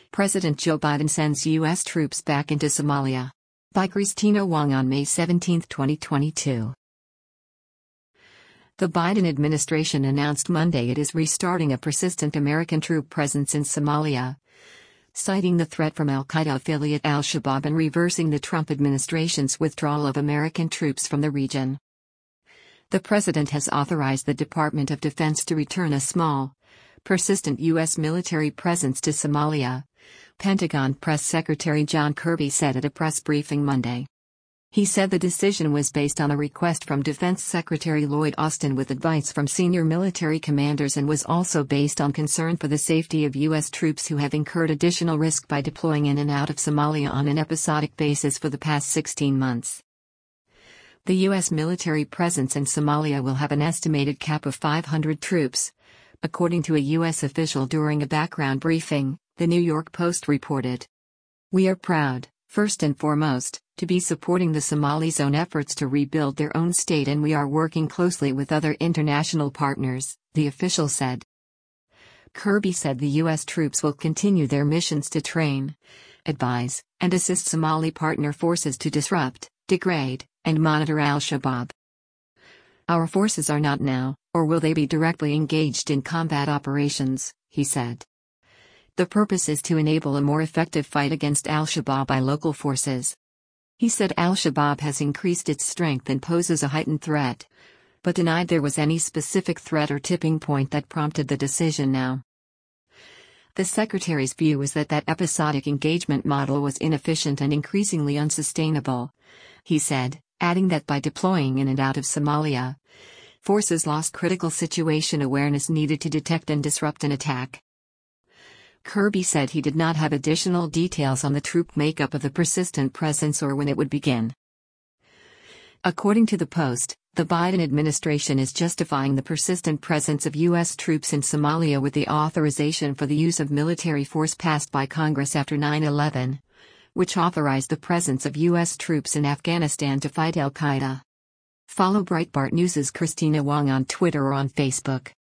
President Joe Biden sends U.S. troops back into Somalia. By Christina Wong on May 17, 2022. The Biden administration announced Monday it is restarting a persistent American troop presence in Somalia, citing the threat from al-Qaeda affiliate al-Shabaab and reversing the Trump administration's withdrawal of American troops from the region. The president has authorized the Department of Defense to return a small, persistent U.S. military presence to Somalia, Pentagon Press Secretary John Kirby said at a press briefing Monday. He said the decision was based on a request from Defense Secretary Lloyd Austin with advice from senior military commanders and was also based on concern for the safety of U.S. troops who have incurred additional risk by deploying in and out of Somalia on an episodic basis for the past 16 months. The U.S. military presence in Somalia will have an estimated cap of 500 troops, according to a U.S. official during a background briefing, The New York Post reported. We are proud, first and foremost, to be supporting the Somalis' own efforts to rebuild their own state, and we are working closely with other international partners, the official said. Kirby said the U.S. troops will continue their missions to train, advise, and assist Somali partner forces to disrupt, degrade, and monitor al-Shabaab. Our forces are not now, or will they be directly engaged in combat operations, he said. The purpose is to enable a more effective fight against al-Shabaab by local forces. He said al-Shabaab has increased its strength and poses a heightened threat, but denied there was any specific threat or tipping point that prompted the decision now. The secretary's view is that episodic engagement model was inefficient and increasingly unsustainable, he said, adding that by deploying in and out of Somalia, forces lost critical situation awareness needed to detect and disrupt an attack. Kirby said he did not have additional details on the troop makeup of the persistent presence or when it would begin. According to the Post, the Biden administration is justifying the persistent presence of U.S. troops in Somalia with the authorization for the use of military force passed by Congress after 9/11, which authorized the presence of U.S. troops in Afghanistan to fight al-Qaeda. Follow Breitbart News' Christina Wong on Twitter or on Facebook.